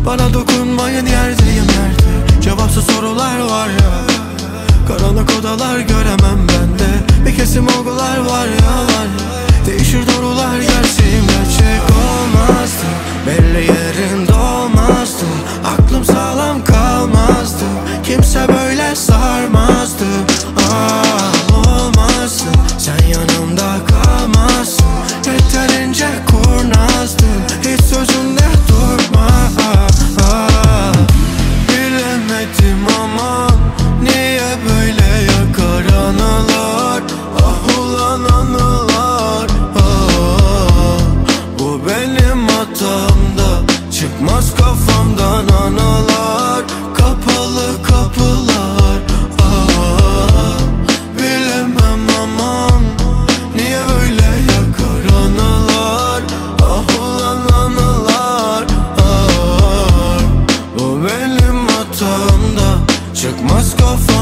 Bana dokunmayın, yerdeyim yerde. Cevapsız sorular var ya, karanlık odalar göremem bende. Bir kesim olgular var ya, var ya. Değişir doğrular, gerçeğim gerçek olmazdı. Belli yerinde olmazdı. Aklım sağlam kalmazdı. Kimse böyle sarmazdı. Olmazdı. Sen yanımda kalmazsın. Yeterince kurnazdın. Hiç sözünde durma. Bilemedim ama niye böyle yakar anılar. Ah ulan anılar. Bu benim hatamda. Çıkmaz kafamdan anılar. Kapalı kapılar. Bilemem aman niye böyle yakar anılar. Ah ulan anılar. Bu benim hatamda. Çıkmaz kafamdan.